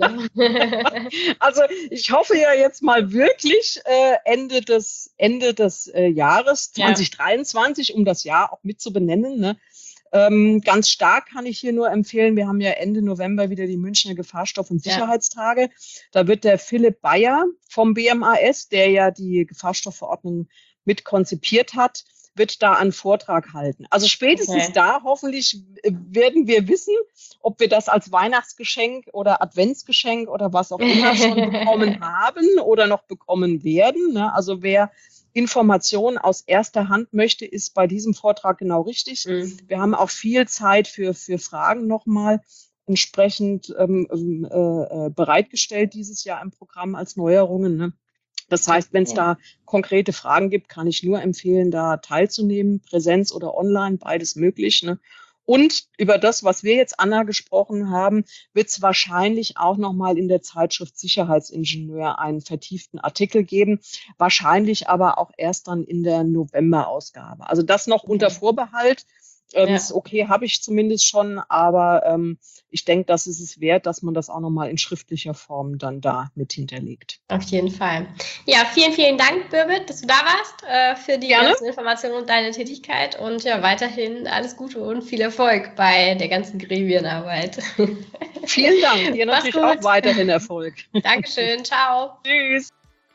ne? Also ich hoffe ja jetzt mal wirklich äh, Ende des, Ende des äh, Jahres zwanzig dreiundzwanzig, ja. Um das Jahr auch mit zu benennen, ne? Ähm, ganz stark kann ich hier nur empfehlen, wir haben ja Ende November wieder die Münchner Gefahrstoff- und Sicherheitstage. Ja. Da wird der Philipp Bayer vom B M A S, der ja die Gefahrstoffverordnung mit konzipiert hat, wird da einen Vortrag halten. Also spätestens okay. da hoffentlich werden wir wissen, ob wir das als Weihnachtsgeschenk oder Adventsgeschenk oder was auch immer schon bekommen haben oder noch bekommen werden. Ne? Also wer Informationen aus erster Hand möchte, ist bei diesem Vortrag genau richtig. Mhm. Wir haben auch viel Zeit für, für Fragen nochmal entsprechend ähm, äh, bereitgestellt dieses Jahr im Programm als Neuerungen. Ne? Das heißt, wenn es ja. da konkrete Fragen gibt, kann ich nur empfehlen, da teilzunehmen, Präsenz oder online, beides möglich. Ne? Und über das, was wir jetzt, Anna, gesprochen haben, wird es wahrscheinlich auch nochmal in der Zeitschrift Sicherheitsingenieur einen vertieften Artikel geben. Wahrscheinlich aber auch erst dann in der November-Ausgabe. Also das noch okay. unter Vorbehalt. Ähm, ja. Ist okay, habe ich zumindest schon, aber ähm, ich denke, das ist es wert, dass man das auch nochmal in schriftlicher Form dann da mit hinterlegt. Auf jeden Fall. Ja, vielen, vielen Dank, Birgit, dass du da warst, äh, für die Gerne. ganzen Informationen und deine Tätigkeit und ja, weiterhin alles Gute und viel Erfolg bei der ganzen Gremienarbeit. Vielen Dank, dir natürlich auch weiterhin Erfolg. Dankeschön, ciao. Tschüss.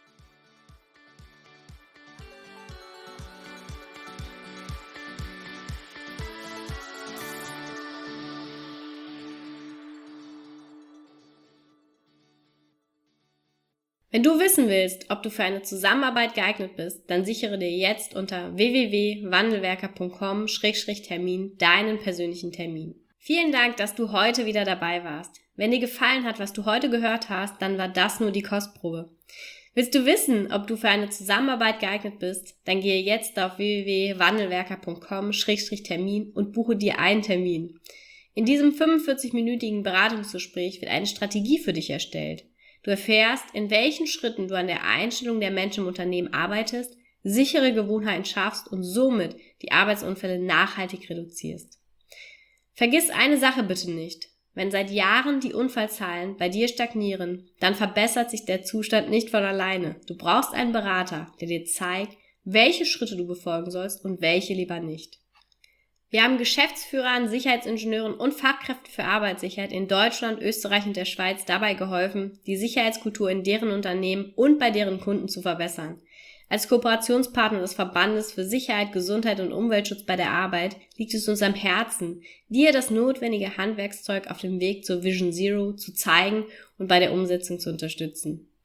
Wenn du wissen willst, ob du für eine Zusammenarbeit geeignet bist, dann sichere dir jetzt unter w w w punkt wandelwerker punkt com Schrägstrich Termin deinen persönlichen Termin. Vielen Dank, dass du heute wieder dabei warst. Wenn dir gefallen hat, was du heute gehört hast, dann war das nur die Kostprobe. Willst du wissen, ob du für eine Zusammenarbeit geeignet bist, dann gehe jetzt auf w w w punkt wandelwerker punkt com Schrägstrich Termin und buche dir einen Termin. In diesem fünfundvierzig-minütigen Beratungsgespräch wird eine Strategie für dich erstellt. Du erfährst, in welchen Schritten du an der Einstellung der Menschen im Unternehmen arbeitest, sichere Gewohnheiten schaffst und somit die Arbeitsunfälle nachhaltig reduzierst. Vergiss eine Sache bitte nicht. Wenn seit Jahren die Unfallzahlen bei dir stagnieren, dann verbessert sich der Zustand nicht von alleine. Du brauchst einen Berater, der dir zeigt, welche Schritte du befolgen sollst und welche lieber nicht. Wir haben Geschäftsführern, Sicherheitsingenieuren und Fachkräften für Arbeitssicherheit in Deutschland, Österreich und der Schweiz dabei geholfen, die Sicherheitskultur in deren Unternehmen und bei deren Kunden zu verbessern. Als Kooperationspartner des Verbandes für Sicherheit, Gesundheit und Umweltschutz bei der Arbeit liegt es uns am Herzen, dir das notwendige Handwerkszeug auf dem Weg zur Vision Zero zu zeigen und bei der Umsetzung zu unterstützen.